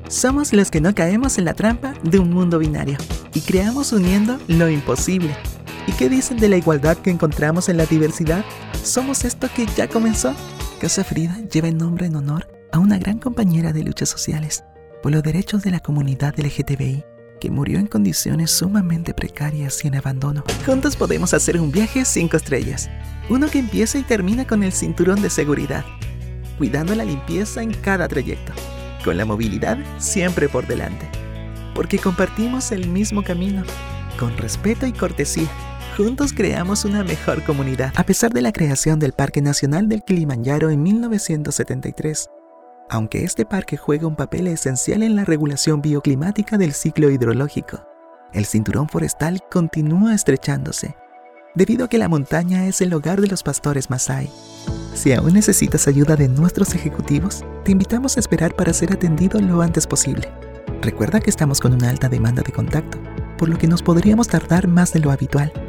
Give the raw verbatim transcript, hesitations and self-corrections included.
Somos los que no caemos en la trampa de un mundo binario y creamos uniendo lo imposible. ¿Y qué dicen de la igualdad que encontramos en la diversidad? ¿Somos esto que ya comenzó? Casa Frida lleva el nombre en honor a una gran compañera de luchas sociales por los derechos de la comunidad L G T B I que murió en condiciones sumamente precarias y en abandono. Juntos podemos hacer un viaje cinco estrellas, uno que empieza y termina con el cinturón de seguridad, cuidando la limpieza en cada trayecto, con la movilidad siempre por delante, porque compartimos el mismo camino, con respeto y cortesía. Juntos creamos una mejor comunidad. A pesar de la creación del Parque Nacional del Kilimanjaro en mil novecientos setenta y tres, aunque este parque juega un papel esencial en la regulación bioclimática del ciclo hidrológico, el cinturón forestal continúa estrechándose, debido a que la montaña es el hogar de los pastores Masái. Si aún necesitas ayuda de nuestros ejecutivos, te invitamos a esperar para ser atendido lo antes posible. Recuerda que estamos con una alta demanda de contacto, por lo que nos podríamos tardar más de lo habitual.